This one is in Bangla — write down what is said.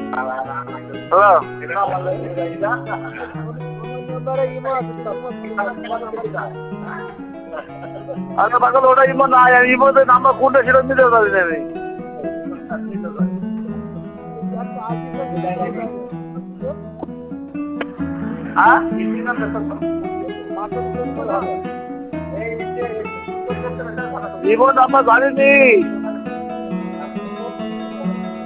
হ্যালো আরে পাগল ওটা ইমো না ইমোতে নাম্বার কোনটা সেটা নিতে পারি না আমি হ্যাঁ ইমো নাম্বার জানিনি